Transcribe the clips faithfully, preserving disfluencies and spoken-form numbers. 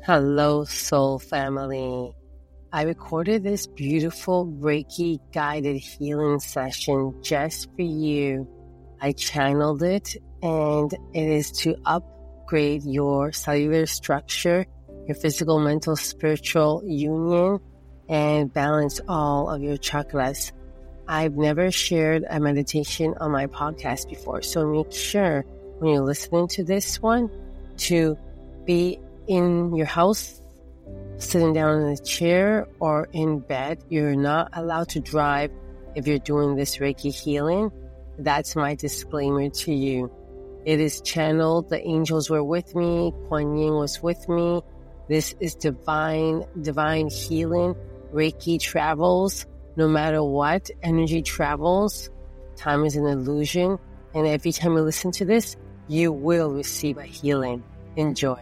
Hello, soul family. I recorded this beautiful Reiki guided healing session just for you. I channeled it, and it is to upgrade your cellular structure, your physical, mental, spiritual union, and balance all of your chakras. I've never shared a meditation on my podcast before, so make sure when you're listening to this one to be in your house, sitting down in a chair or in bed. You're not allowed to drive if you're doing this Reiki healing. That's my disclaimer to you. It is channeled. The angels were with me. Kuan Yin was with me. This is divine, divine healing. Reiki travels. No matter what, energy travels. Time is an illusion. And every time you listen to this, you will receive a healing. Enjoy.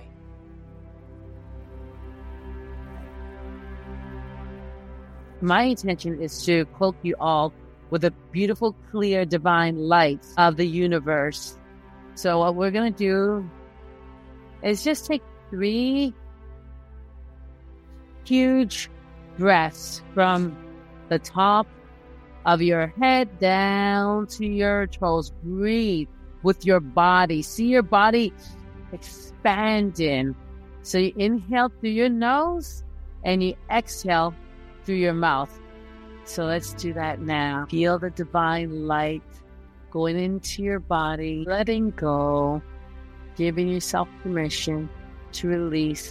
My intention is to cloak you all with a beautiful, clear, divine light of the universe. So what we're going to do is just take three huge breaths from the top of your head down to your toes. Breathe with your body. See your body expanding. So you inhale through your nose and you exhale through your mouth. So let's do that now. Feel the divine light going into your body, letting go, giving yourself permission to release.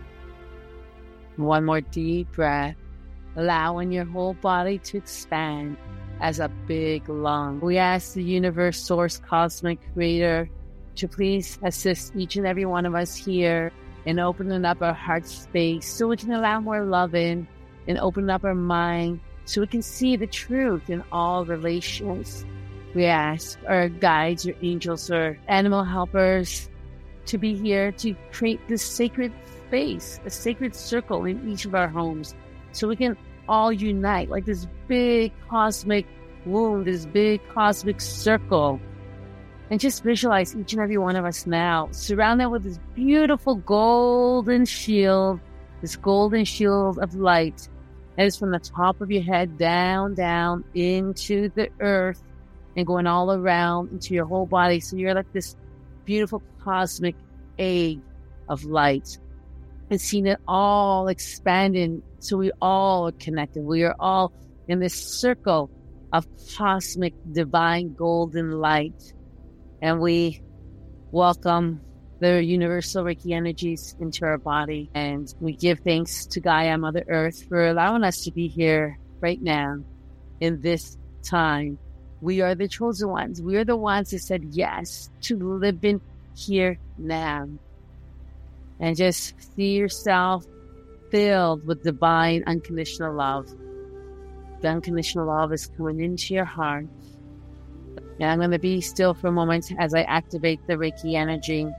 One more deep breath, allowing your whole body to expand as a big lung. We ask the universe, source, cosmic creator to please assist each and every one of us here in opening up our heart space so we can allow more love in, and open up our mind so we can see the truth in all relations. We ask our guides, your angels, or animal helpers to be here to create this sacred space, a sacred circle in each of our homes, so we can all unite like this big cosmic womb, this big cosmic circle. And just visualize each and every one of us now, surrounded with this beautiful golden shield, this golden shield of light. That is from the top of your head down, down into the earth and going all around into your whole body. So you're like this beautiful cosmic egg of light, and seeing it all expanding. So we all are connected. We are all in this circle of cosmic divine golden light. And we welcome the universal Reiki energies into our body. And we give thanks to Gaia, Mother Earth, for allowing us to be here right now in this time. We are the chosen ones. We are the ones that said yes to living here now. And just see yourself filled with divine unconditional love. The unconditional love is coming into your heart. And I'm going to be still for a moment as I activate the Reiki energy.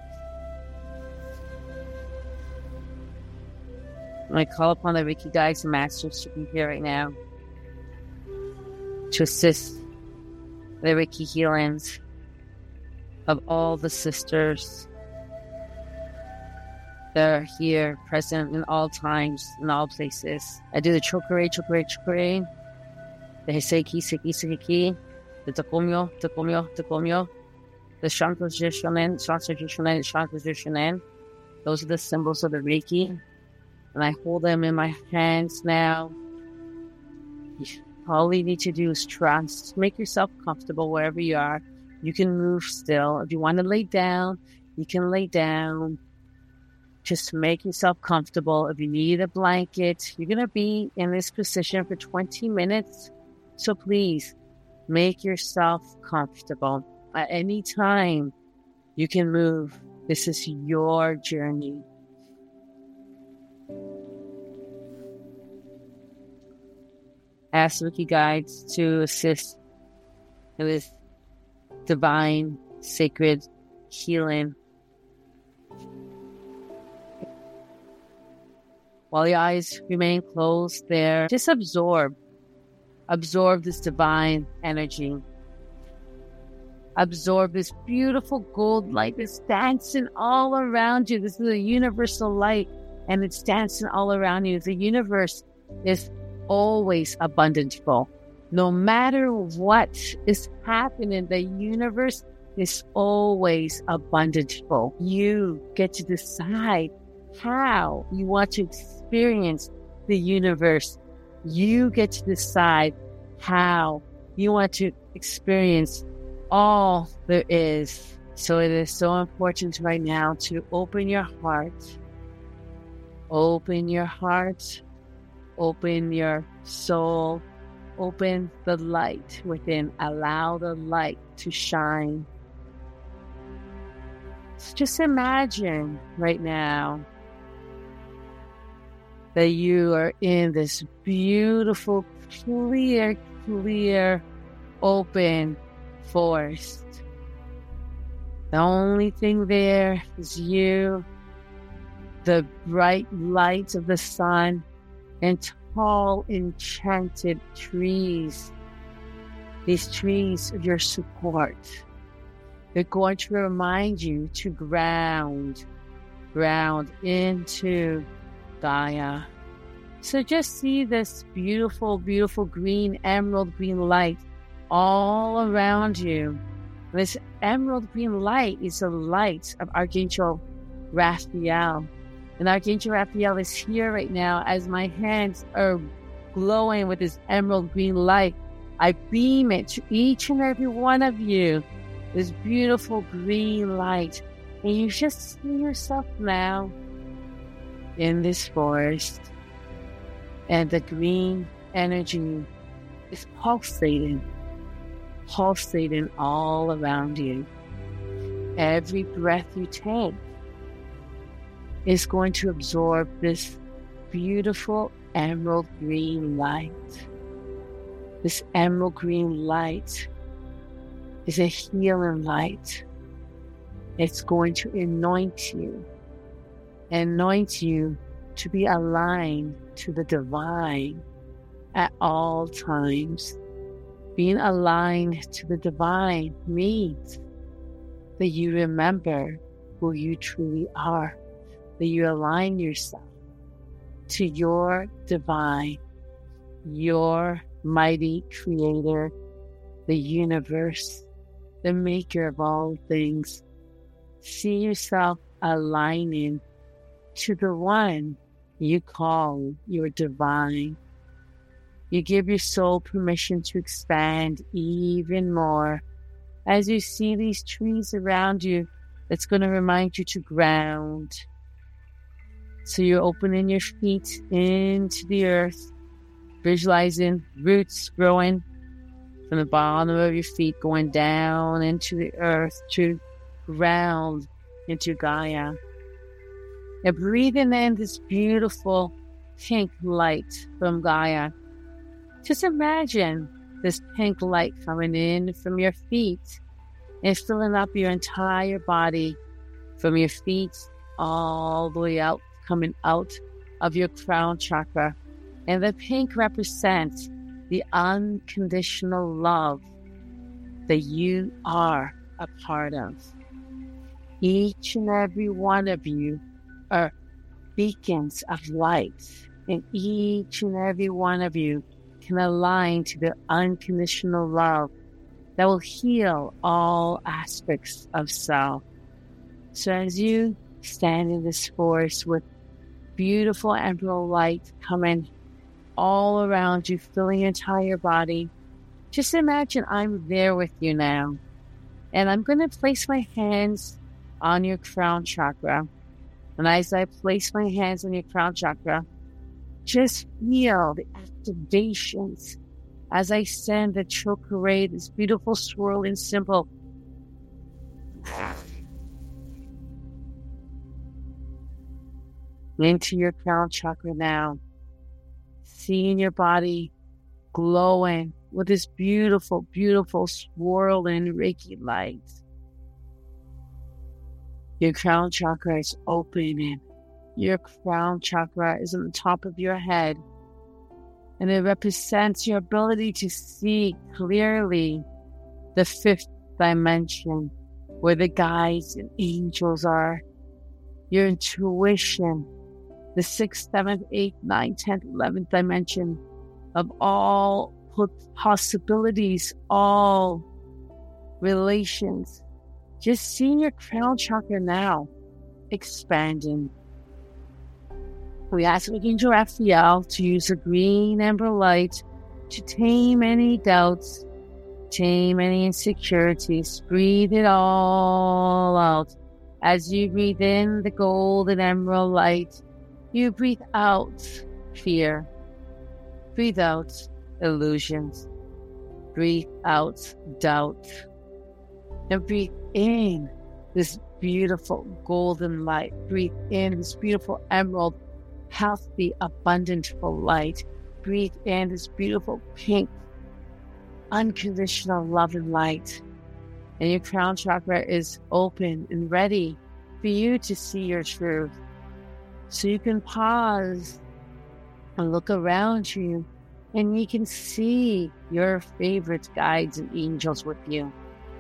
I call upon the Reiki guides and masters to be here right now to assist the Reiki healings of all the sisters that are here, present in all times, in all places. I do the chokure, chokure, chokure, the Heiseki, Seki, Seki, the Takomyo, Takomyo, Takomyo, the Shantoji Shonen, Shantoji Shonen, Shantoji Shonen. Those are the symbols of the Reiki. And I hold them in my hands now. All you need to do is trust. Make yourself comfortable wherever you are. You can move still. If you want to lay down, you can lay down. Just make yourself comfortable. If you need a blanket, you're going to be in this position for twenty minutes. So please make yourself comfortable. At any time, you can move. This is your journey. Ask Reiki guides to assist with divine, sacred healing. While your eyes remain closed there, just absorb. Absorb this divine energy. Absorb this beautiful gold light that's dancing all around you. This is a universal light and it's dancing all around you. The universe is always abundant full. No matter what is happening, the universe is always abundant full. You get to decide how you want to experience the universe. You get to decide how you want to experience all there is. So it is so important right now to open your heart. Open your heart. Open your soul. Open the light within. Allow the light to shine. So just imagine right now that you are in this beautiful, clear, clear, open forest. The only thing there is you, the bright light of the sun, and tall, enchanted trees. These trees are your support. They're going to remind you to ground, ground into Gaia. So just see this beautiful, beautiful green, emerald green light all around you. This emerald green light is the light of Archangel Raphael. And Archangel Raphael is here right now as my hands are glowing with this emerald green light. I beam it to each and every one of you, this beautiful green light. And you just see yourself now in this forest. And the green energy is pulsating, pulsating all around you. Every breath you take is going to absorb this beautiful emerald green light. This emerald green light is a healing light. It's going to anoint you, anoint you to be aligned to the divine at all times. Being aligned to the divine means that you remember who you truly are, that you align yourself to your divine, your mighty creator, the universe, the maker of all things. See yourself aligning to the one you call your divine. You give your soul permission to expand even more. As you see these trees around you, it's going to remind you to ground. So you're opening your feet into the earth, visualizing roots growing from the bottom of your feet, going down into the earth to ground into Gaia. And breathing in this beautiful pink light from Gaia. Just imagine this pink light coming in from your feet and filling up your entire body, from your feet all the way out, coming out of your crown chakra. And the pink represents the unconditional love that you are a part of. Each and every one of you are beacons of light, and each and every one of you can align to the unconditional love that will heal all aspects of self. So as you stand in this forest with beautiful emerald light coming all around you, filling your entire body, just imagine I'm there with you now. And I'm going to place my hands on your crown chakra. And as I place my hands on your crown chakra, just feel the activations as I send the chakra, this beautiful swirling symbol, into your crown chakra now. Seeing your body glowing with this beautiful, beautiful swirling Reiki light. Your crown chakra is opening. Your crown chakra is on the top of your head, and it represents your ability to see clearly the fifth dimension, where the guides and angels are. Your intuition the sixth, seventh, eighth, ninth, tenth, eleventh dimension of all possibilities, all relations. Just seeing your crown chakra now expanding. We ask Archangel Raphael to use the green amber light to tame any doubts, tame any insecurities. Breathe it all out. As you breathe in the golden emerald light, you breathe out fear. Breathe out illusions. Breathe out doubt. And breathe in this beautiful golden light. Breathe in this beautiful emerald, healthy, abundant light. Breathe in this beautiful pink, unconditional love and light. And your crown chakra is open and ready for you to see your truth. So you can pause and look around you, and you can see your favorite guides and angels with you.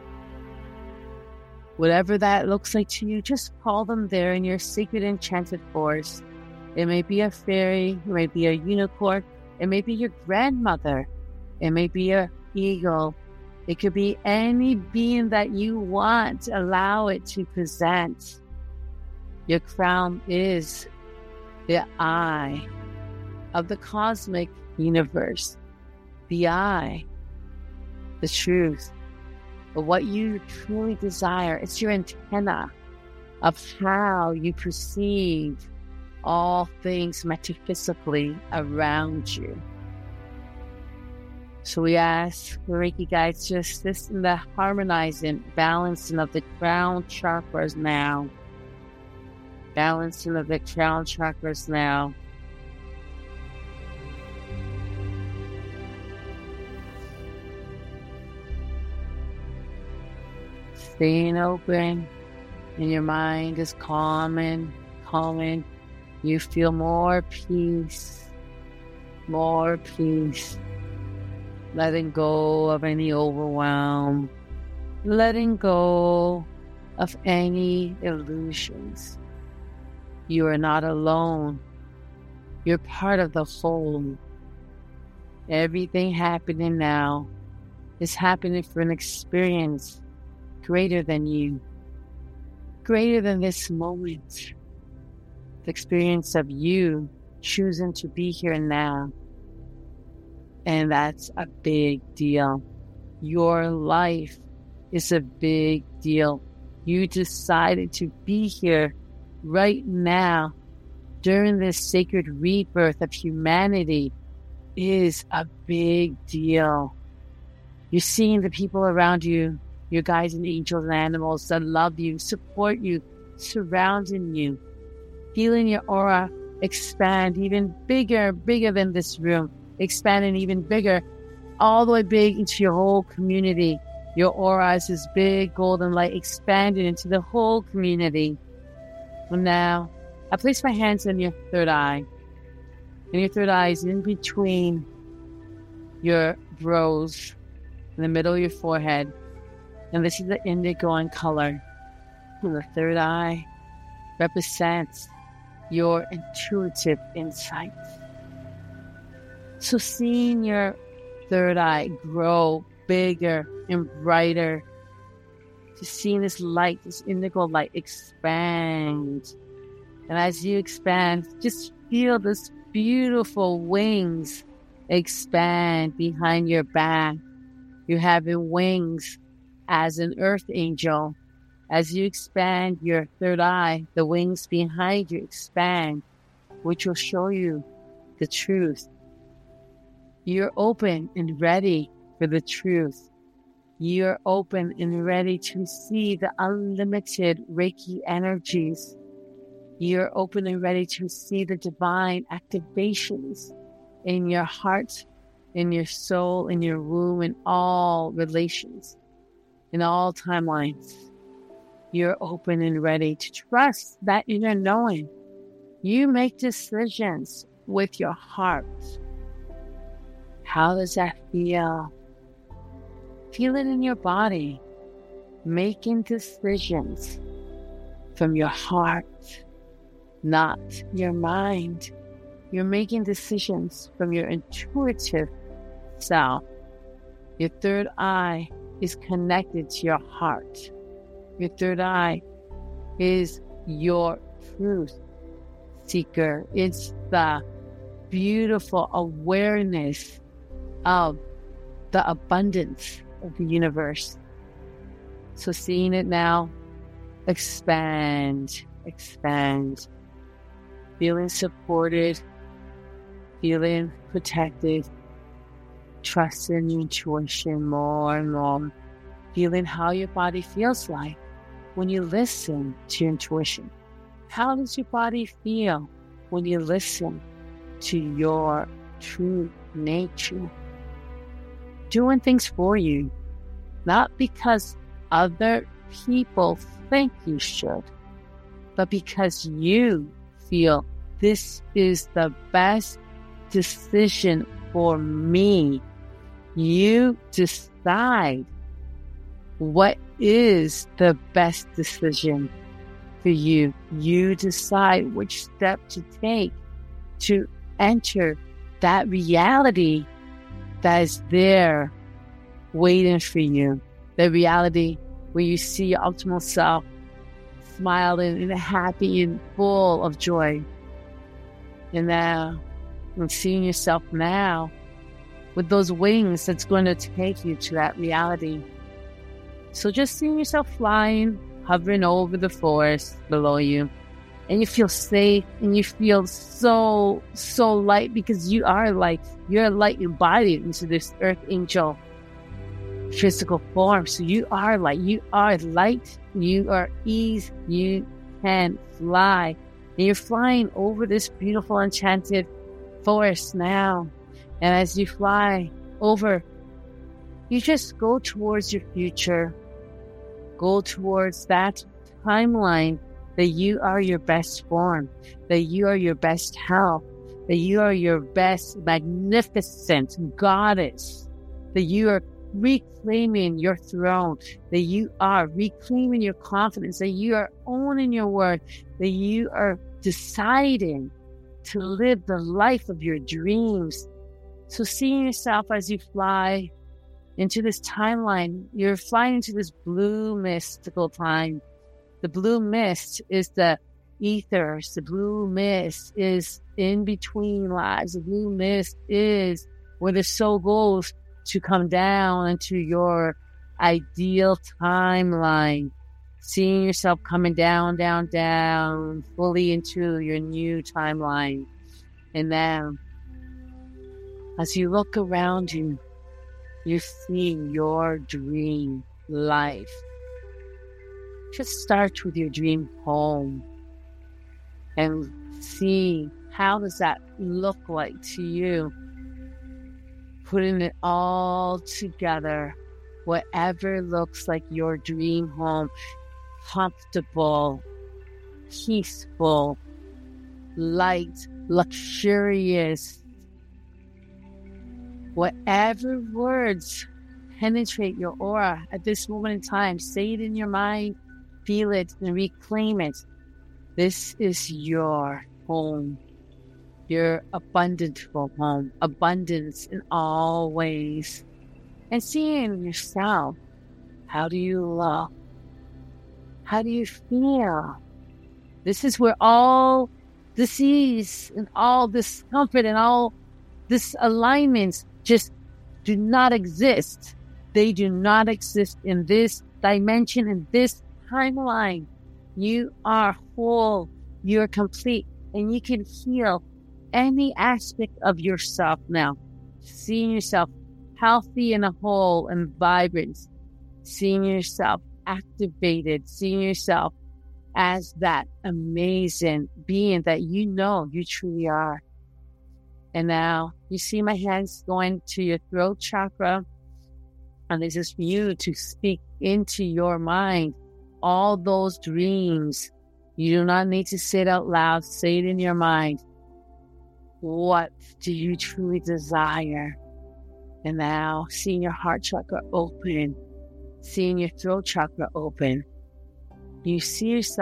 Whatever that looks like to you, just call them there in your sacred enchanted forest. It may be a fairy, it may be a unicorn, it may be your grandmother, it may be an eagle. It could be any being that you want. Allow it to present. Your crown is the eye of the cosmic universe, the eye, the truth of what you truly desire. It's your antenna of how you perceive all things metaphysically around you. So we ask the Reiki guides to assist in the harmonizing, balancing of the crown chakras now. Balancing of the crown chakras now. Staying open, and your mind is calming, calming. You feel more peace, more peace. Letting go of any overwhelm. Letting go of any illusions. You are not alone. You're part of the whole. Everything happening now is happening for an experience greater than you, greater than this moment. The experience of you choosing to be here now. And that's a big deal. Your life is a big deal. You decided to be here right now during this sacred rebirth of humanity is a big deal. You're seeing the people around you, your guides and angels and animals that love you, support you, surrounding you, feeling your aura expand even bigger, bigger than this room, expanding even bigger, all the way big into your whole community. Your aura is this big golden light expanding into the whole community. And now, I place my hands on your third eye. And your third eye is in between your brows, in the middle of your forehead. And this is the indigo in color. And the third eye represents your intuitive insight. So seeing your third eye grow bigger and brighter, just seeing this light, this indigo light expand. And as you expand, just feel this beautiful wings expand behind your back. You're having wings as an earth angel. As you expand your third eye, the wings behind you expand, which will show you the truth. You're open and ready for the truth. You're open and ready to see the unlimited Reiki energies. You're open and ready to see the divine activations in your heart, in your soul, in your womb, in all relations, in all timelines. You're open and ready to trust that inner knowing. You make decisions with your heart. How does that feel? Feel it in your body. Making decisions from your heart. not your mind. You're making decisions from your intuitive self. Your third eye is connected to your heart. Your third eye is your truth seeker. It's the beautiful awareness of the abundance of the universe. So seeing it now, expand, expand, feeling supported, feeling protected, trusting your intuition more and more, feeling how your body feels like when you listen to your intuition. How does your body feel when you listen to your true nature? Doing things for you, not because other people think you should, but because you feel this is the best decision for me. You decide what is the best decision for you. You decide which step to take to enter that reality that is there waiting for you. The reality where you see your optimal self smiling and happy and full of joy. And now, and seeing yourself now with those wings that's going to take you to that reality. So just seeing yourself flying, hovering over the forest below you, and you feel safe and you feel so, so light because you are light. You're light embodied into this earth angel physical form. So you are light. You are light. You are ease. You can fly. And you're flying over this beautiful enchanted forest now. And as you fly over, you just go towards your future. Go towards that timeline that you are your best form, that you are your best health, that you are your best magnificent goddess, that you are reclaiming your throne, that you are reclaiming your confidence, that you are owning your word, that you are deciding to live the life of your dreams. So seeing yourself as you fly into this timeline, you're flying into this blue mystical time. The blue mist is the ethers. The blue mist is in between lives. The blue mist is where the soul goes to come down into your ideal timeline. Seeing yourself coming down, down, down, fully into your new timeline. And then, as you look around you, you see your dream life. Just start with your dream home and see how does that look like to you. Putting it all together, whatever looks like your dream home, comfortable, peaceful, light, luxurious. Whatever words penetrate your aura at this moment in time, say it in your mind, feel it, and reclaim it. This is your home, your abundant home, abundance in all ways. And seeing yourself, how do you look? How do you feel? This is where all disease and all discomfort and all disalignments just do not exist. They do not exist in this dimension, in this timeline. You are whole, you're complete, and you can heal any aspect of yourself now. Seeing yourself healthy and whole and vibrant, seeing yourself activated, seeing yourself as that amazing being that you know you truly are. And now you see my hands going to your throat chakra, and this is for you to speak into your mind all those dreams. You do not need to say it out loud. Say it in your mind. What do you truly desire? And now, seeing your heart chakra open, seeing your throat chakra open, you see yourself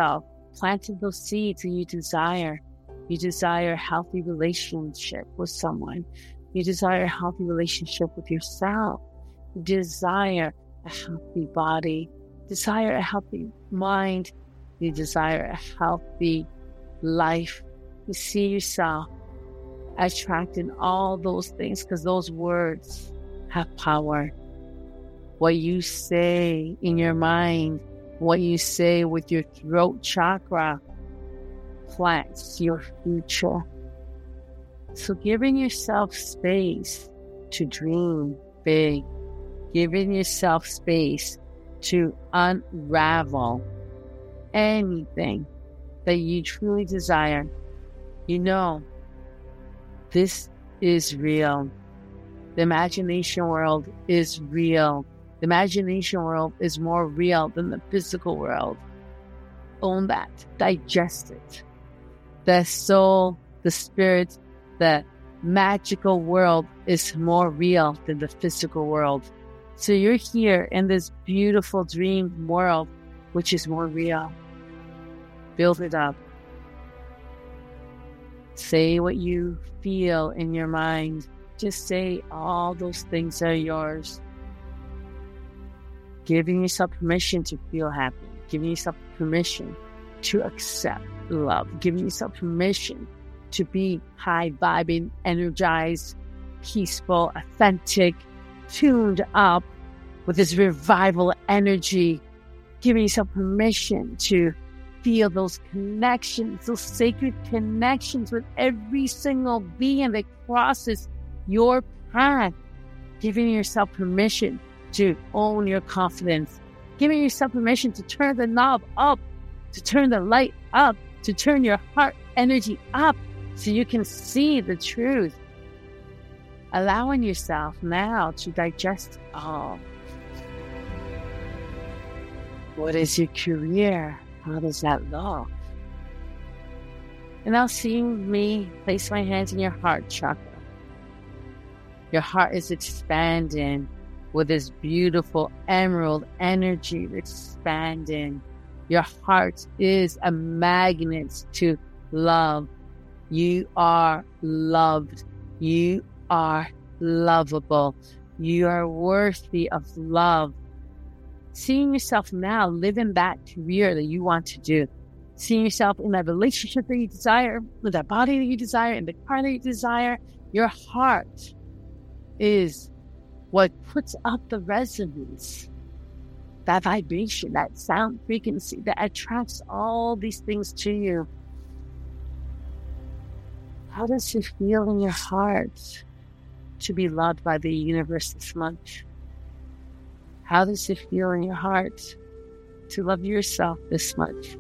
planted those seeds and you desire. You desire a healthy relationship with someone. You desire a healthy relationship with yourself. You desire a healthy body. Desire a healthy mind. You desire a healthy life. You see yourself attracting all those things because those words have power. What you say in your mind, what you say with your throat chakra plants your future. So giving yourself space to dream big, giving yourself space to unravel anything that you truly desire. You know, this is real. The imagination world is real. The imagination world is more real than the physical world. Own that. Digest it. The soul, the spirit, the magical world is more real than the physical world. So you're here in this beautiful dream world, which is more real. Build it up. Say what you feel in your mind. Just say all those things are yours. Giving yourself permission to feel happy. Giving yourself permission to accept love. Giving yourself permission to be high-vibing, energized, peaceful, authentic, tuned up with this revival energy. Giving yourself permission to feel those connections, those sacred connections with every single being that crosses your path. Giving yourself permission to own your confidence. Giving yourself permission to turn the knob up, to turn the light up, to turn your heart energy up so you can see the truth. Allowing yourself now to digest all. What is your career? How does that look? And now seeing me place my hands in your heart chakra. Your heart is expanding with this beautiful emerald energy expanding. Your heart is a magnet to love. You are loved. You are lovable. You are worthy of love. Seeing yourself now living that career that you want to do. Seeing yourself in that relationship that you desire, with that body that you desire, in the car that you desire. Your heart is what puts up the resonance, that vibration, that sound frequency that attracts all these things to you. How does it feel in your heart to be loved by the universe this much? How does it feel in your heart to love yourself this much?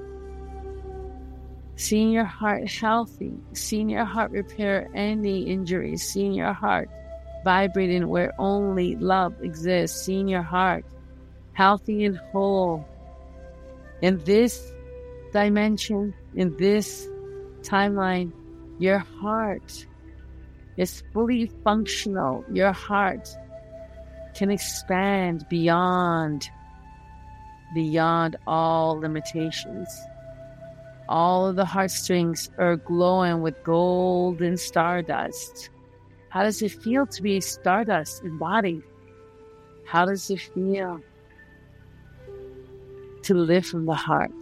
Seeing your heart healthy, seeing your heart repair any injuries, seeing your heart vibrating where only love exists, seeing your heart healthy and whole. In this dimension, in this timeline, your heart is fully functional. Your heart can expand beyond, beyond all limitations. All of the heartstrings are glowing with golden stardust. How does it feel to be stardust embodied? How does it feel to live from the heart?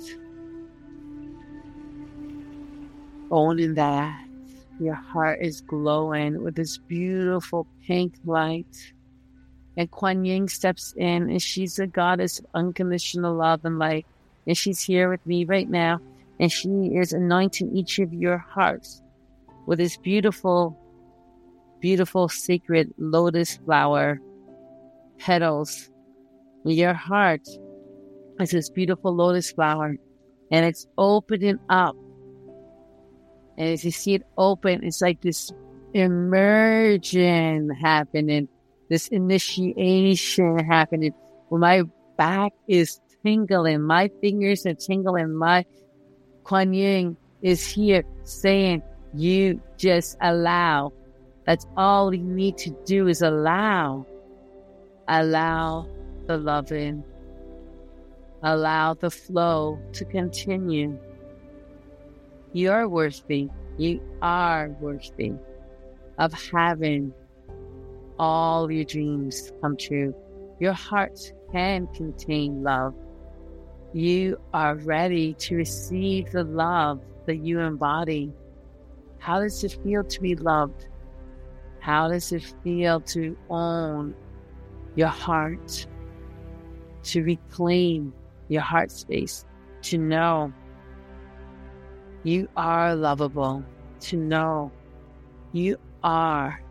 Owning that your heart is glowing with this beautiful pink light. And Kuan Yin steps in, and she's a goddess of unconditional love and light. And she's here with me right now. And she is anointing each of your hearts with this beautiful, beautiful sacred lotus flower petals. Your heart is this beautiful lotus flower, and it's opening up. And as you see it open, it's like this immersion happening, this initiation happening. When my back is tingling, my fingers are tingling, my Kuan Yin is here saying, you just allow. That's all you need to do is allow. Allow the love in. Allow the flow to continue. You're worthy. You are worthy of having all your dreams come true. Your heart can contain love. You are ready to receive the love that you embody. How does it feel to be loved? How does it feel to own your heart, to reclaim your heart space, to know you are lovable, to know you are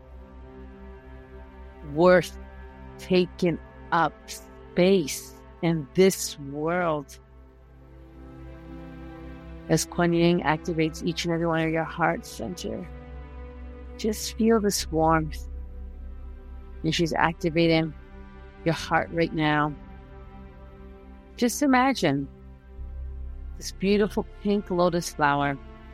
worth taking up space in this world? As Kuan Yin activates each and every one of your heart center, just feel this warmth. And she's activating your heart right now. Just imagine this beautiful pink lotus flower.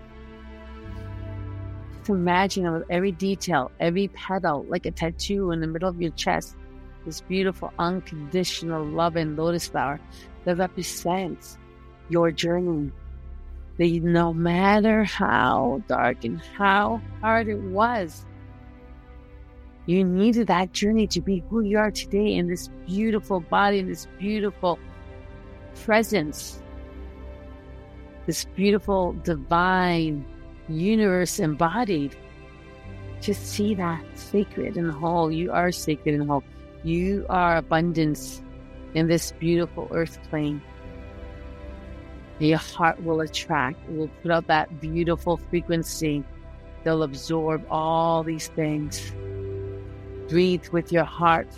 Just imagine it with every detail, every petal, like a tattoo in the middle of your chest. This beautiful, unconditional, loving lotus flower that represents your journey. That no matter how dark and how hard it was, you needed that journey to be who you are today in this beautiful body, in this beautiful presence, this beautiful divine universe embodied. Just see that sacred and whole. You are sacred and whole. You are abundance in this beautiful earth plane. Your heart will attract, it will put out that beautiful frequency. They'll absorb all these things. Breathe with your heart.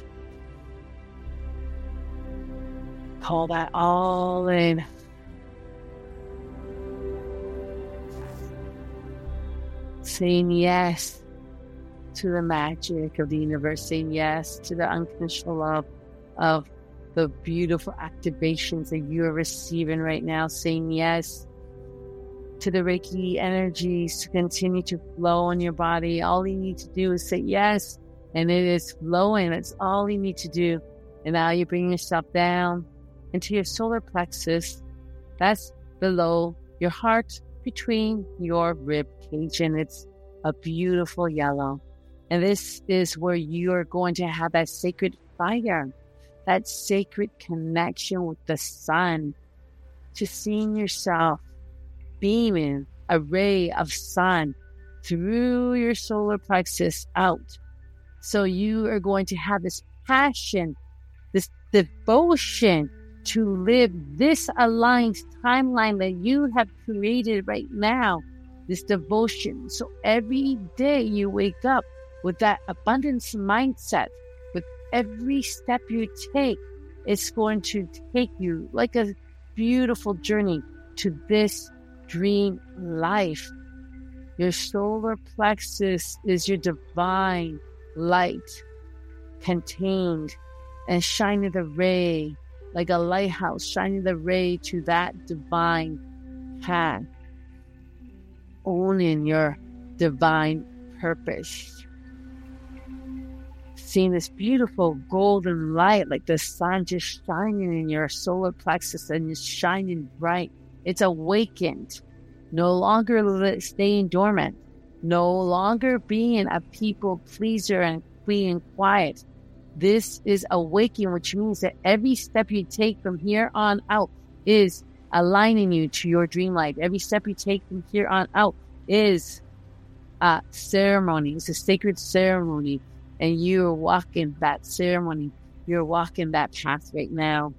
Call that all in. Saying yes to the magic of the universe, saying yes to the unconditional love of the beautiful activations that you are receiving right now, saying yes to the Reiki energies to continue to flow in your body. All you need to do is say yes, and it is flowing. That's all you need to do. And now you bring yourself down into your solar plexus. That's below your heart, between your rib cage, and it's a beautiful yellow. And this is where you are going to have that sacred fire, that sacred connection with the sun, to seeing yourself beaming a ray of sun through your solar plexus out. So you are going to have this passion, this devotion to live this aligned timeline that you have created right now, this devotion. So every day you wake up with that abundance mindset. With every step you take, it's going to take you like a beautiful journey to this dream life. Your solar plexus is your divine light, contained and shining the ray like a lighthouse, shining the ray to that divine path, owning your divine purpose. Seeing this beautiful golden light, like the sun just shining in your solar plexus, and it's shining bright. It's awakened, no longer staying dormant, no longer being a people pleaser and being quiet. This is awakening, which means that every step you take from here on out is aligning you to your dream life. Every step you take from here on out is a ceremony. It's a sacred ceremony. And you're walking that ceremony. You're walking that path right now,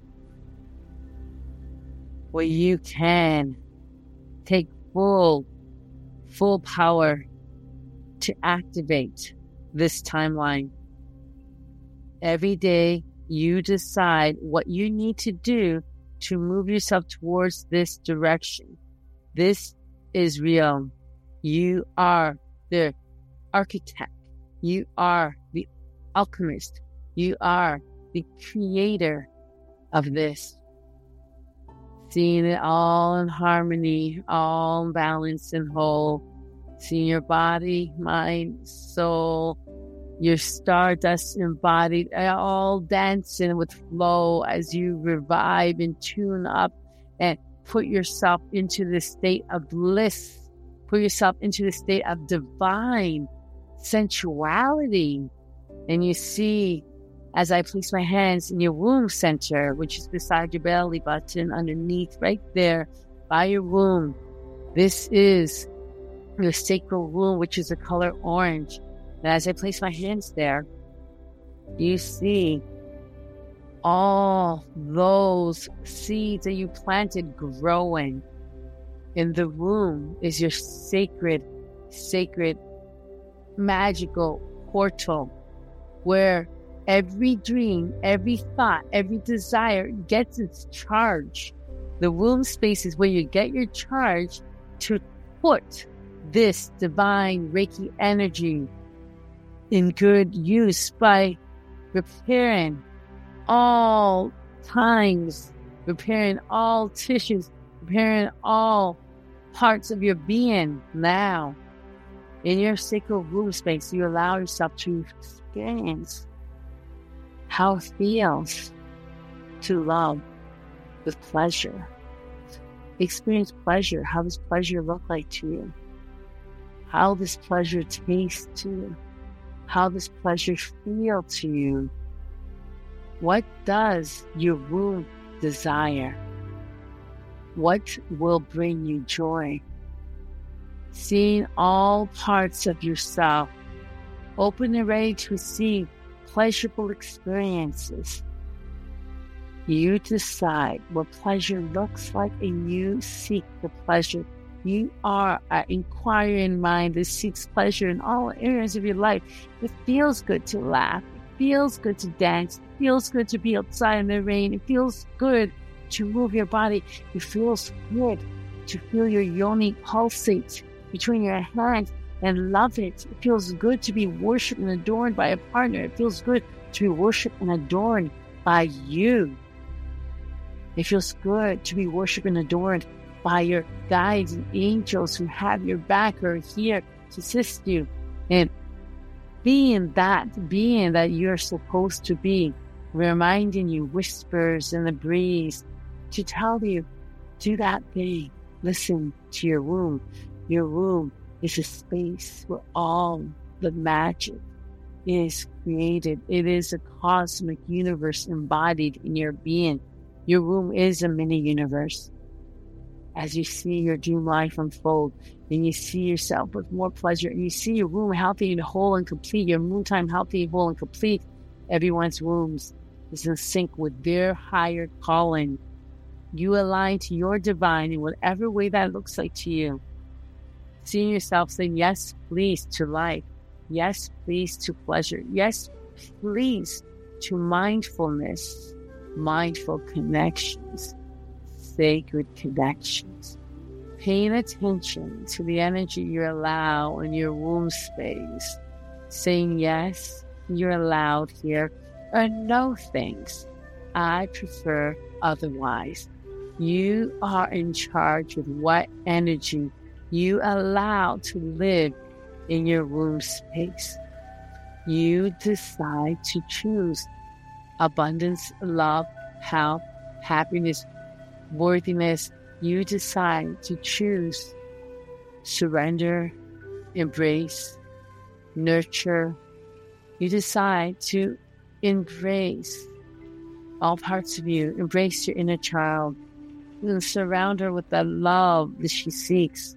where you can take full, full power to activate this timeline. Every day you decide what you need to do to move yourself towards this direction. This is real. You are the architect. You are the alchemist. You are the creator of this. Seeing it all in harmony, all balanced and whole. Seeing your body, mind, soul, your stardust embodied, all dancing with flow as you revive and tune up and put yourself into this state of bliss. Put yourself into the state of divine sensuality. And you see, as I place my hands in your womb center, which is beside your belly button, underneath, right there, by your womb, this is your sacral womb, which is the color orange. And as I place my hands there, you see all those seeds that you planted growing. In the womb is your sacred, sacred, magical portal where every dream, every thought, every desire gets its charge. The womb space is where you get your charge to put this divine Reiki energy in good use by repairing all times, repairing all tissues, repairing all parts of your being. Now, in your sacral womb space, you allow yourself to experience how it feels to love with pleasure. Experience pleasure. How does pleasure look like to you? How does pleasure taste to you? How does pleasure feel to you? What does your womb desire? What will bring you joy? Seeing all parts of yourself, open and ready to receive pleasurable experiences. You decide what pleasure looks like and you seek the pleasure. You are an inquiring mind that seeks pleasure in all areas of your life. It feels good to laugh. It feels good to dance. It feels good to be outside in the rain. It feels good to move your body. It feels good to feel your yoni pulsate between your hands and love it. It feels good to be worshipped and adorned by a partner. It feels good to be worshipped and adorned by you. It feels good to be worshipped and adorned by your guides and angels who have your back or are here to assist you. And being that being that you're supposed to be, reminding you whispers in the breeze to tell you, do that thing. Listen to your womb. Your womb is a space where all the magic is created. It is a cosmic universe embodied in your being. Your womb is a mini universe. As you see your dream life unfold, and you see yourself with more pleasure, and you see your womb healthy and whole and complete, your moon time healthy, whole, and complete, everyone's wombs is in sync with their higher calling. You align to your divine in whatever way that looks like to you. Seeing yourself saying, yes, please, to life. Yes, please, to pleasure. Yes, please, to mindfulness, mindful connections, sacred connections. Paying attention to the energy you allow in your womb space. Saying, yes, you're allowed here, or no thanks. I prefer otherwise. You are in charge with what energy you allow to live in your womb space. You decide to choose abundance, love, health, happiness, worthiness. You decide to choose surrender, embrace, nurture. You decide to embrace all parts of you, embrace your inner child, and surround her with the love that she seeks.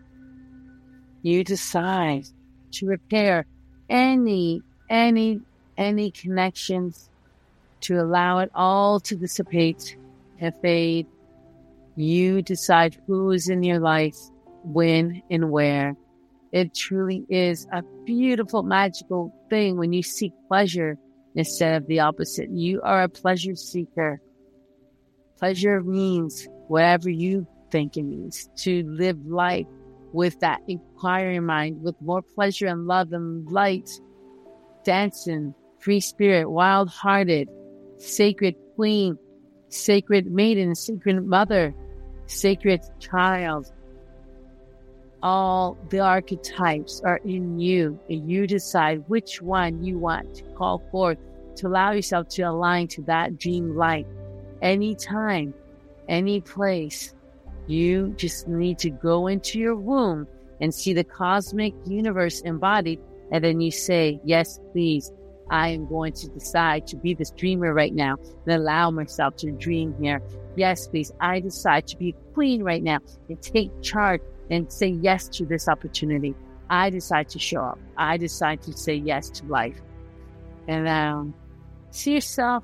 You decide to repair any, any, any connections, to allow it all to dissipate and fade. You decide who is in your life, when and where. It truly is a beautiful, magical thing when you seek pleasure instead of the opposite. You are a pleasure seeker. Pleasure means whatever you think it means, to live life with that inquiring mind, with more pleasure and love and light, dancing, free spirit, wild-hearted, sacred queen, sacred maiden, sacred mother, sacred child. All the archetypes are in you, and you decide which one you want to call forth to allow yourself to align to that dream life. Anytime, any place, you just need to go into your womb and see the cosmic universe embodied, and then you say, yes, please, I am going to decide to be this dreamer right now and allow myself to dream here. Yes, please, I decide to be a queen right now and take charge and say yes to this opportunity. I decide to show up. I decide to say yes to life. And um, see yourself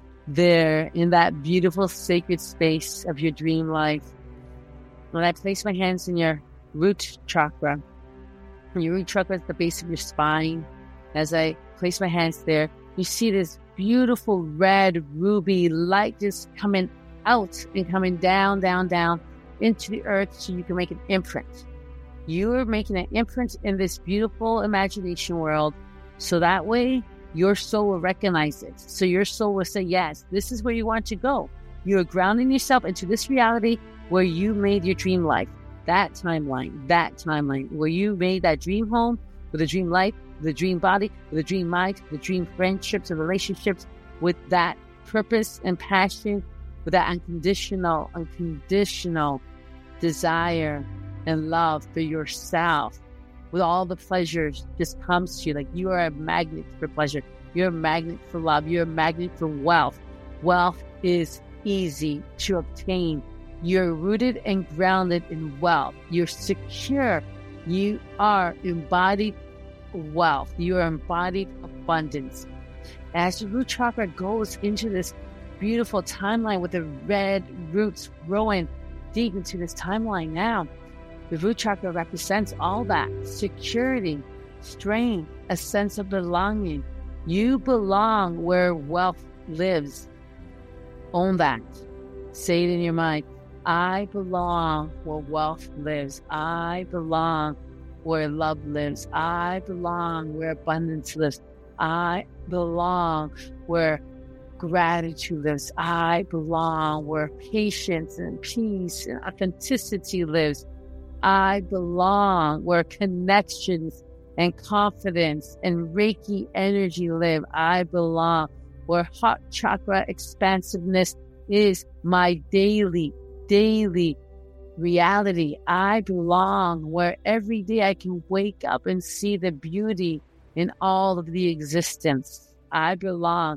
there in that beautiful sacred space of your dream life. When I place my hands in your root chakra, your root chakra is the base of your spine. As I place my hands there, you see this beautiful red ruby light just coming out and coming down, down, down into the earth so you can make an imprint. You are making an imprint in this beautiful imagination world, so that way your soul will recognize it. So your soul will say, yes, this is where you want to go. You are grounding yourself into this reality where you made your dream life. That timeline, that timeline, where you made that dream home, with a dream life, with a dream body, with a dream mind, with dream friendships and relationships, with that purpose and passion, with that unconditional, unconditional desire and love for yourself, with all the pleasures just comes to you. Like you are a magnet for pleasure. You're a magnet for love. You're a magnet for wealth. Wealth is easy to obtain. You're rooted and grounded in wealth. You're secure. You are embodied wealth. You are embodied abundance. As your root chakra goes into this beautiful timeline with the red roots growing deep into this timeline now, the root chakra represents all that. Security, strength, a sense of belonging. You belong where wealth lives. Own that. Say it in your mind. I belong where wealth lives. I belong where love lives. I belong where abundance lives. I belong where gratitude lives. I belong where patience and peace and authenticity lives. I belong where connections and confidence and Reiki energy live. I belong where heart chakra expansiveness is my daily, daily reality. I belong where every day I can wake up and see the beauty in all of the existence. I belong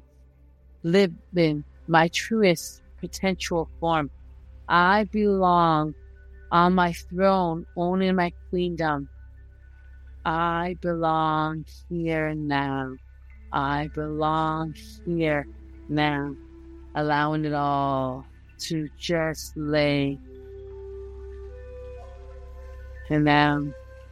living my truest potential form. I belong on my throne, owning my queendom. I belong here now. I belong here now. Allowing it all to just lay. And now,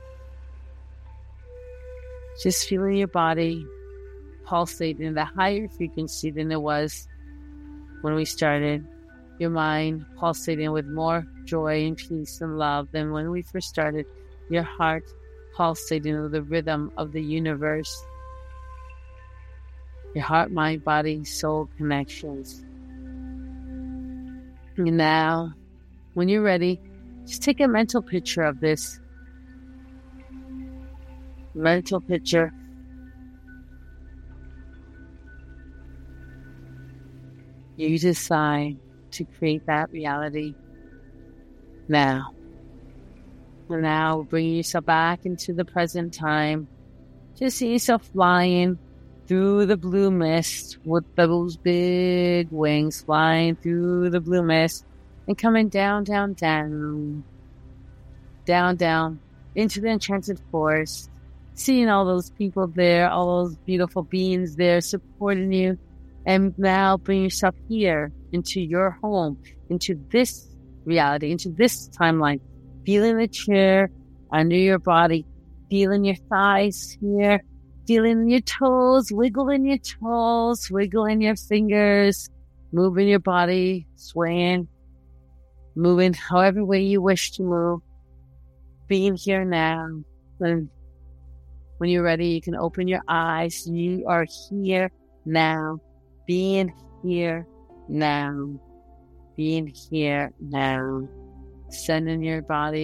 just feeling your body pulsating at a higher frequency than it was when we started. Your mind pulsating with more joy and peace and love than when we first started. Your heart pulsating with the rhythm of the universe. Your heart, mind, body, soul connections. And now, when you're ready, just take a mental picture of this. Mental picture. You decide to create that reality now. And now bring yourself back into the present time. Just see yourself flying through the blue mist with those big wings, flying through the blue mist and coming down, down, down, down, down into the enchanted forest. Seeing all those people there, all those beautiful beings there supporting you. And now bring yourself here into your home, into this reality, into this timeline. Feeling the chair under your body, feeling your thighs here, feeling your toes, wiggling your toes, wiggling your fingers, moving your body, swaying, moving however way you wish to move. Being here now. And when you're ready, you can open your eyes. You are here now. Being here now. Being here now. Sending your body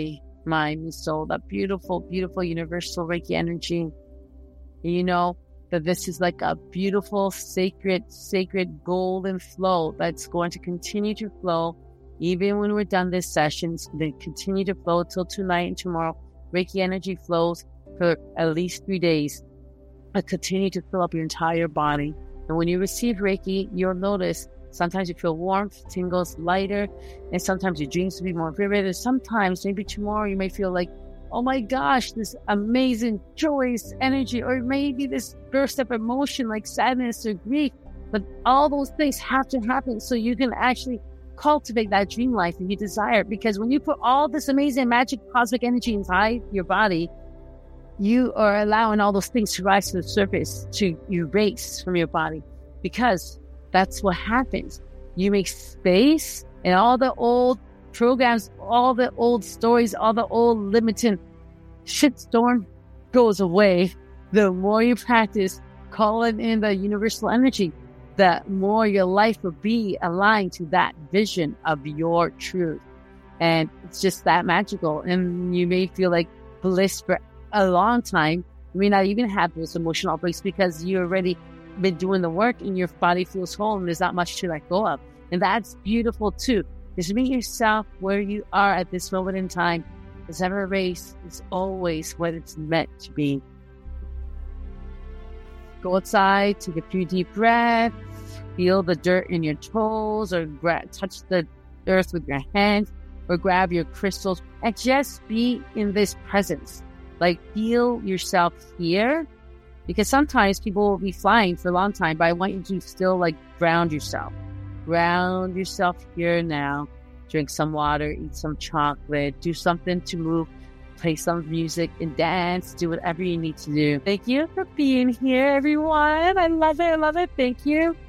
mind, and soul, that beautiful, beautiful universal Reiki energy. You know that this is like a beautiful, sacred, sacred golden flow that's going to continue to flow. Even when we're done this session, it's going to continue to flow till tonight and tomorrow. Reiki energy flows for at least three days. It continue to fill up your entire body. And when you receive Reiki, you'll notice sometimes you feel warmth, tingles, lighter, and sometimes your dreams will be more vivid. And sometimes, maybe tomorrow, you may feel like, oh my gosh, this amazing, joyous energy, or maybe this burst of emotion like sadness or grief. But all those things have to happen so you can actually cultivate that dream life that you desire. Because when you put all this amazing, magic, cosmic energy inside your body, you are allowing all those things to rise to the surface, to erase from your body. Because that's what happens. You make space, and all the old programs, all the old stories, all the old limiting shitstorm goes away. The more you practice calling in the universal energy, the more your life will be aligned to that vision of your truth. And it's just that magical. And you may feel like bliss for a long time. You may not even have those emotional outbreaks because you already been doing the work and your body feels whole and there's not much to let go of. And that's beautiful too. Just meet yourself where you are at this moment in time. It's never a race. It's always what it's meant to be. Go outside, take a few deep breaths, feel the dirt in your toes, or gra- touch the earth with your hands, or grab your crystals and just be in this presence. Like, feel yourself here. Because sometimes people will be flying for a long time, but I want you to still like ground yourself. Ground yourself here now. Drink some water, eat some chocolate, do something to move, play some music and dance, do whatever you need to do. Thank you for being here, everyone. I love it. I love it. Thank you.